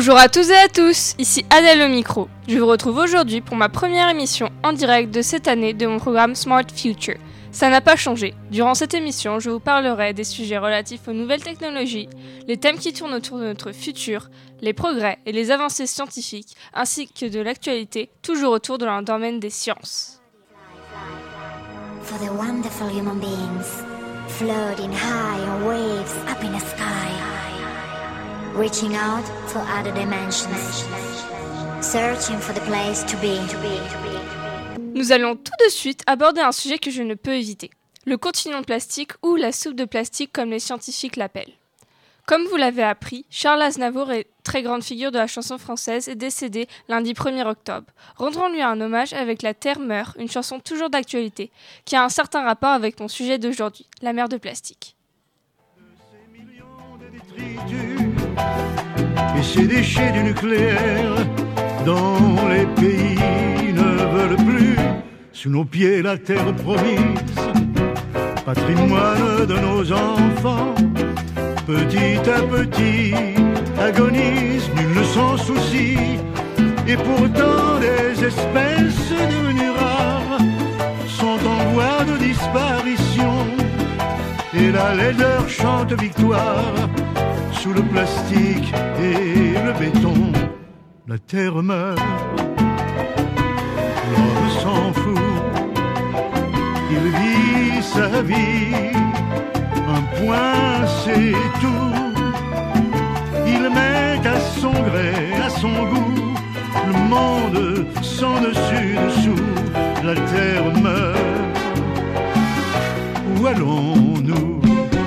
Bonjour à tous et à tous, ici Adèle au micro. Je vous retrouve aujourd'hui pour ma première émission en direct de cette année de mon programme Smart Future. Ça n'a pas changé. Durant cette émission, je vous parlerai des sujets relatifs aux nouvelles technologies, les thèmes qui tournent autour de notre futur, les progrès et les avancées scientifiques, ainsi que de l'actualité, toujours autour de leur domaine des sciences. For the wonderful human beings, floating high on waves up in the sky, reaching out for other dimensions, searching for the place to be. Nous allons tout de suite aborder un sujet que je ne peux éviter, le continuum plastique ou la soupe de plastique comme les scientifiques l'appellent. Comme vous l'avez appris, Charles Aznavour, très grande figure de la chanson française, est décédé lundi 1er octobre. Rendons-lui un hommage avec La Terre meurt, une chanson toujours d'actualité, qui a un certain rapport avec mon sujet d'aujourd'hui, la mer de plastique. Et ces déchets du nucléaire dont les pays ne veulent plus, sous nos pieds la terre promise, patrimoine de nos enfants, petit à petit agonise, nul ne s'en soucie, et pourtant des espèces devenues rares sont en voie de disparition, et la laideur chante victoire sous le plastique et le béton. La terre meurt, l'homme s'en fout, il vit sa vie, un point c'est tout. Il met à son gré, à son goût, le monde sans dessus-dessous. La terre meurt, où allons-nous?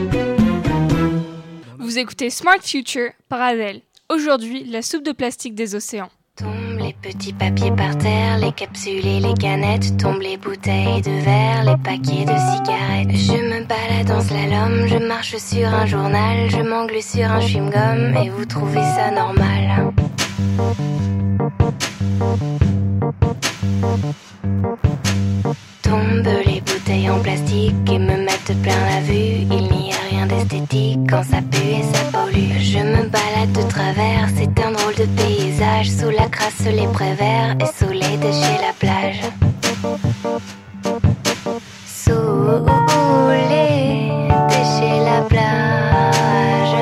Vous écoutez Smart Future par Adèle. Aujourd'hui, la soupe de plastique des océans. Tombent les petits papiers par terre, les capsules et les canettes, tombent les bouteilles de verre, les paquets de cigarettes. Je me balade en slalom, je marche sur un journal, je m'englue sur un chewing-gum et vous trouvez ça normal. Tombent les bouteilles en plastique et me mettent plein la vue. Il n'y a rien d'esthétique quand ça pue et ça pollue. Je me balade de travers, c'est un drôle de paysage. Sous la crasse les préverts et sous les déchets la plage. Sous les déchets la plage.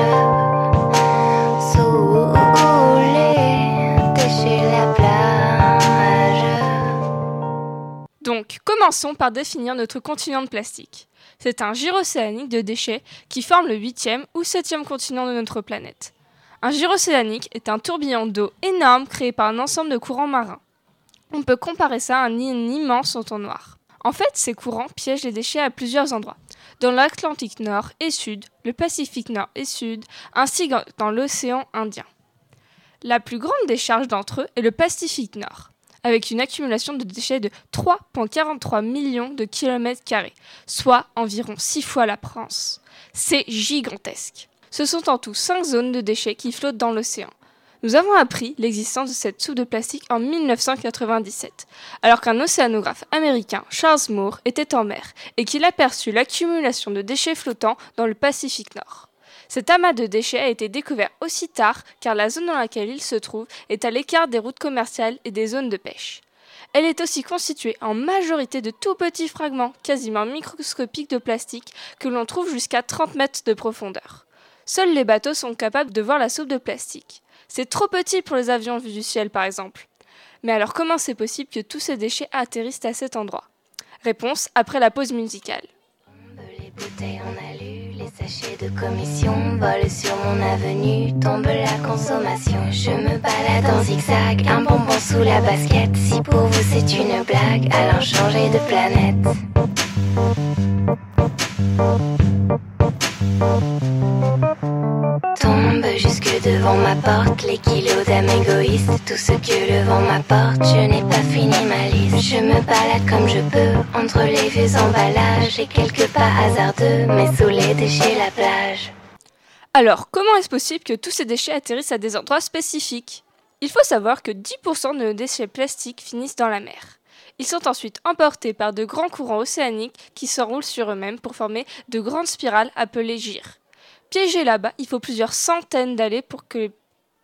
Sous les déchets la plage. Donc, commençons par définir notre continent de plastique. C'est un gire océanique de déchets qui forme le 8e ou 7e continent de notre planète. Un gire océanique est un tourbillon d'eau énorme créé par un ensemble de courants marins. On peut comparer ça à un immense entonnoir. En fait, ces courants piègent les déchets à plusieurs endroits. Dans l'Atlantique Nord et Sud, le Pacifique Nord et Sud, ainsi que dans l'océan Indien. La plus grande décharge d'entre eux est le Pacifique Nord, avec une accumulation de déchets de 3,43 millions de kilomètres carrés, soit environ 6 fois la France. C'est gigantesque. Ce sont en tout 5 zones de déchets qui flottent dans l'océan. Nous avons appris l'existence de cette soupe de plastique en 1997, alors qu'un océanographe américain, Charles Moore, était en mer et qu'il aperçut l'accumulation de déchets flottants dans le Pacifique Nord. Cet amas de déchets a été découvert aussi tard car la zone dans laquelle il se trouve est à l'écart des routes commerciales et des zones de pêche. Elle est aussi constituée en majorité de tout petits fragments, quasiment microscopiques de plastique, que l'on trouve jusqu'à 30 mètres de profondeur. Seuls les bateaux sont capables de voir la soupe de plastique. C'est trop petit pour les avions vus du ciel par exemple. Mais alors comment c'est possible que tous ces déchets atterrissent à cet endroit? Réponse après la pause musicale. Les bouteilles en alu, les sachets de commission volent sur mon avenue, tombe la consommation. Je me balade en zigzag, un bonbon sous la basket. Si pour vous c'est une blague, alors changez de planète. Tombe jusque devant ma porte les kilos d'âme égoïste. Tout ce que le vent m'apporte, je n'ai pas fini ma liste. Je me balade comme je peux entre les vieux emballages et quelques pas hasardeux, mais sous les déchets la plage. Alors, comment est-ce possible que tous ces déchets atterrissent à des endroits spécifiques? Il faut savoir que 10% de nos déchets plastiques finissent dans la mer. Ils sont ensuite emportés par de grands courants océaniques qui s'enroulent sur eux-mêmes pour former de grandes spirales appelées gyres. Piégés là-bas, il faut plusieurs centaines d'années pour que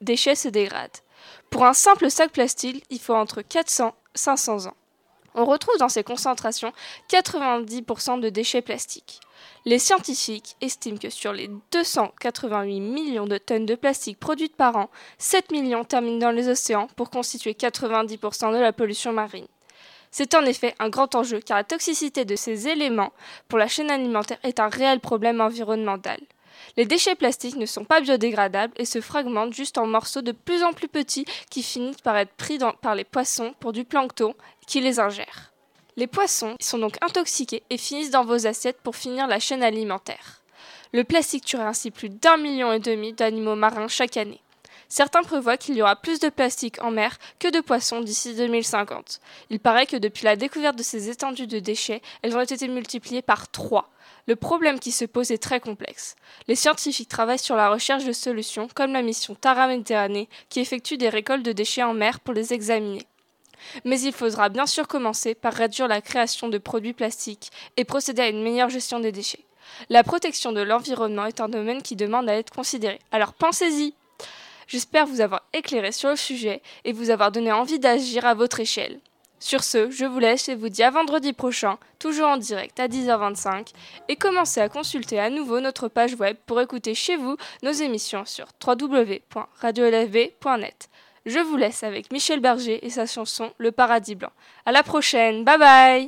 déchets se dégradent. Pour un simple sac plastique, il faut entre 400 et 500 ans. On retrouve dans ces concentrations 90% de déchets plastiques. Les scientifiques estiment que sur les 288 millions de tonnes de plastique produites par an, 7 millions terminent dans les océans pour constituer 90% de la pollution marine. C'est en effet un grand enjeu car la toxicité de ces éléments pour la chaîne alimentaire est un réel problème environnemental. Les déchets plastiques ne sont pas biodégradables et se fragmentent juste en morceaux de plus en plus petits qui finissent par être pris par les poissons pour du plancton qui les ingèrent. Les poissons sont donc intoxiqués et finissent dans vos assiettes pour finir la chaîne alimentaire. Le plastique tuerait ainsi plus d'1,5 million d'animaux marins chaque année. Certains prévoient qu'il y aura plus de plastique en mer que de poissons d'ici 2050. Il paraît que depuis la découverte de ces étendues de déchets, elles ont été multipliées par 3. Le problème qui se pose est très complexe. Les scientifiques travaillent sur la recherche de solutions, comme la mission Tara Méditerranée, qui effectue des récoltes de déchets en mer pour les examiner. Mais il faudra bien sûr commencer par réduire la création de produits plastiques et procéder à une meilleure gestion des déchets. La protection de l'environnement est un domaine qui demande à être considéré. Alors pensez-y! J'espère vous avoir éclairé sur le sujet et vous avoir donné envie d'agir à votre échelle. Sur ce, je vous laisse et vous dis à vendredi prochain, toujours en direct à 10h25, et commencez à consulter à nouveau notre page web pour écouter chez vous nos émissions sur www.radiolfb.net. Je vous laisse avec Michel Berger et sa chanson Le Paradis Blanc. À la prochaine, bye bye!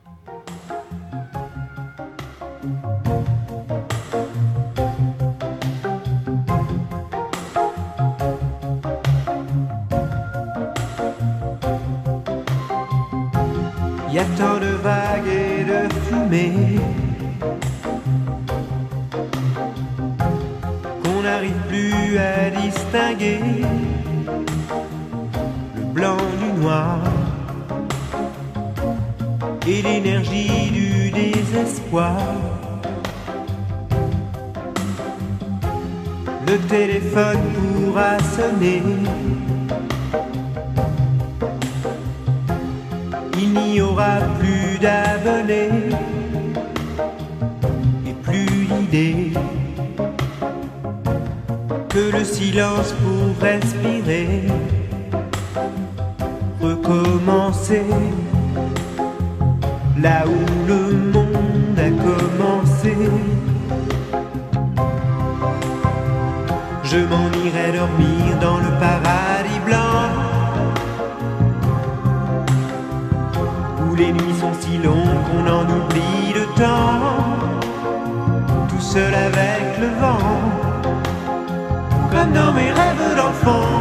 Y a tant de vagues et de fumée qu'on n'arrive plus à distinguer le blanc du noir et l'énergie du désespoir. Le téléphone pourra sonner, il n'y aura plus d'abonnés et plus d'idées que le silence pour respirer, recommencer là où le monde a commencé. Je m'en irai dormir dans le paradis blanc, où les nuits sont si longues qu'on en oublie le temps, tout seul avec le vent, comme dans mes rêves d'enfant.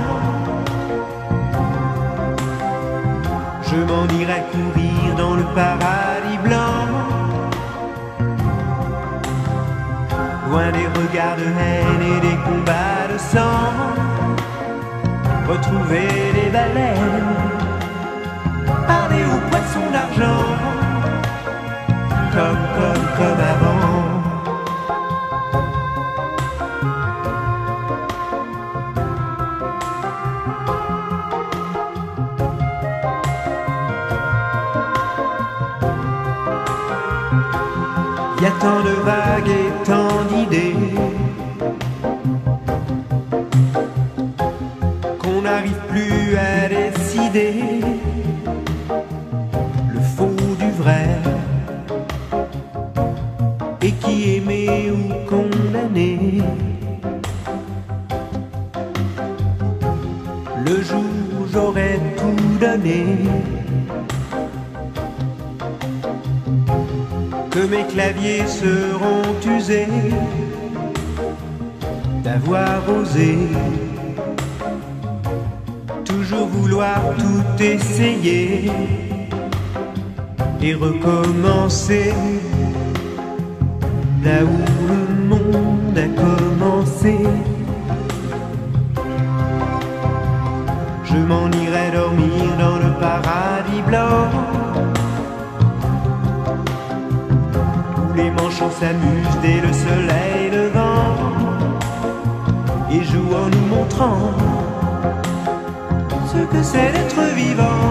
Je m'en irai courir dans le paradis blanc, loin des regards de haine et des combats de sang, retrouver les baleines, parler aux poissons d'argent, comme avant. Y a tant de vagues et tant d'idées qu'on n'arrive plus à décider le faux du vrai, et qui aimé ou condamné. Le jour où j'aurais tout donné, que mes claviers seront usés d'avoir osé toujours vouloir tout essayer et recommencer là où le monde a commencé. Je m'en irai dormir dans le paradis blanc, les manchots s'amusent dès le soleil levant et jouent en nous montrant ce que c'est d'être vivant.